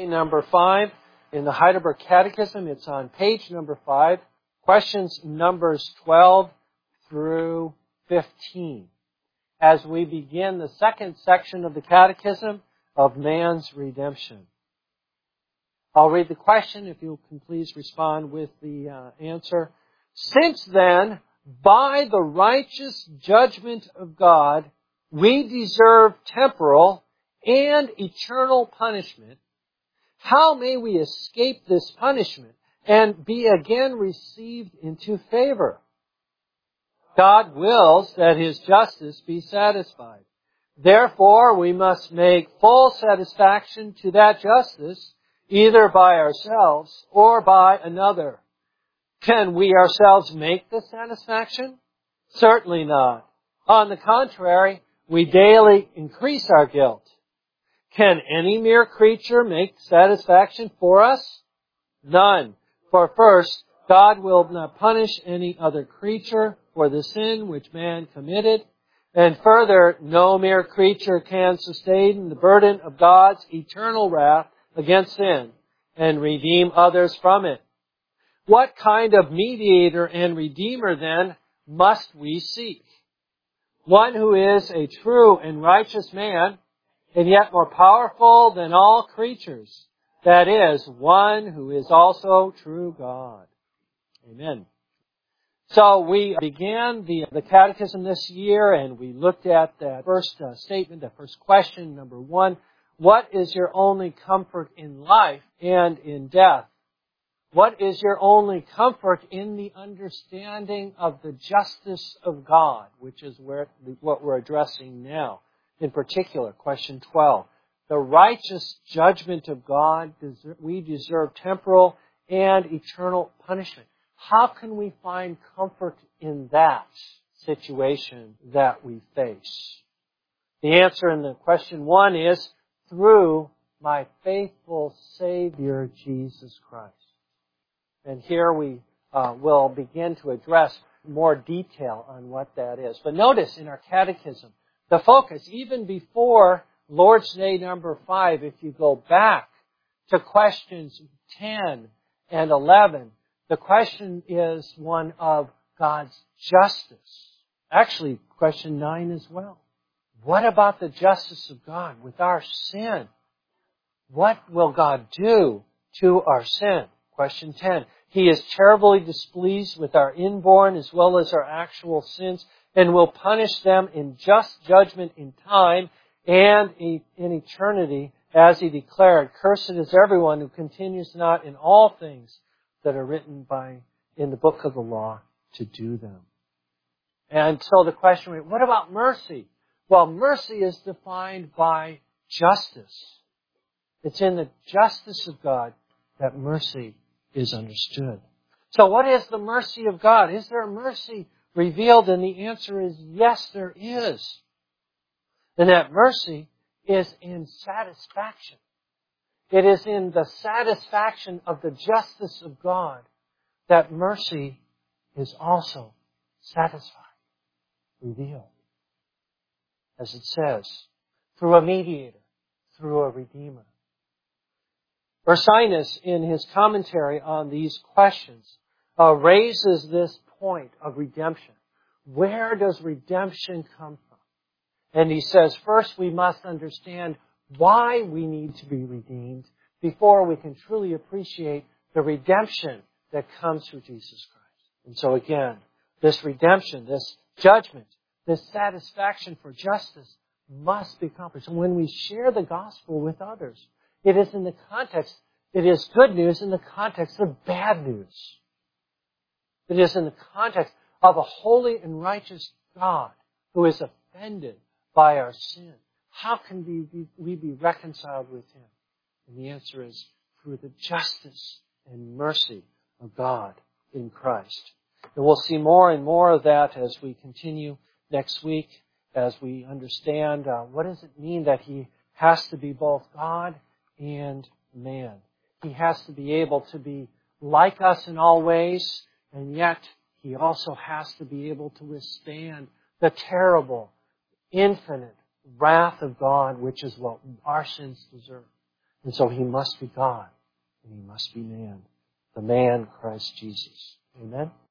Number 5 in the Heidelberg Catechism. It's on page number 5, questions numbers 12 through 15. As we begin the second section of the Catechism of man's redemption. I'll read the question, if you can please respond with the answer. Since then, by the righteous judgment of God, we deserve temporal and eternal punishment, how may we escape this punishment and be again received into favor? God wills that His justice be satisfied. Therefore, we must make full satisfaction to that justice, either by ourselves or by another. Can we ourselves make the satisfaction? Certainly not. On the contrary, we daily increase our guilt. Can any mere creature make satisfaction for us? None. For first, God will not punish any other creature for the sin which man committed. And further, no mere creature can sustain the burden of God's eternal wrath against sin and redeem others from it. What kind of mediator and redeemer then must we seek? One who is a true and righteous man, and yet more powerful than all creatures. That is, one who is also true God. Amen. So we began the Catechism this year, and we looked at that first statement, that first question, number 1. What is your only comfort in life and in death? What is your only comfort in the understanding of the justice of God, which is what we're addressing now. In particular, question 12. The righteous judgment of God, we deserve temporal and eternal punishment. How can we find comfort in that situation that we face? The answer in the question 1 is through my faithful Savior, Jesus Christ. And here we will begin to address more detail on what that is. But notice in our catechism, the focus, even before Lord's Day number 5, if you go back to questions 10 and 11, the question is one of God's justice. Actually, question 9 as well. What about the justice of God with our sin? What will God do to our sin? Question 10. He is terribly displeased with our inborn as well as our actual sins and will punish them in just judgment in time and in eternity, as He declared, "Cursed is everyone who continues not in all things that are written in the book of the law to do them." And so the question, what about mercy? Well, mercy is defined by justice. It's in the justice of God that mercy is understood. So what is the mercy of God? Is there a mercy revealed? And the answer is yes, there is. And that mercy is in satisfaction. It is in the satisfaction of the justice of God that mercy is also satisfied, revealed. As it says, through a mediator, through a redeemer. Ursinus, in his commentary on these questions, raises this point of redemption. Where does redemption come from? And he says, first we must understand why we need to be redeemed before we can truly appreciate the redemption that comes through Jesus Christ. And so again, this redemption, this judgment, this satisfaction for justice must be accomplished. And when we share the gospel with others, it is in the context, it is good news in the context of bad news. It is in the context of a holy and righteous God who is offended by our sin. How can we be reconciled with Him? And the answer is through the justice and mercy of God in Christ. And we'll see more and more of that as we continue next week, as we understand what does it mean that He has to be both God and man. He has to be able to be like us in all ways, and yet He also has to be able to withstand the terrible, infinite wrath of God, which is what our sins deserve. And so He must be God, and He must be man. The man, Christ Jesus. Amen?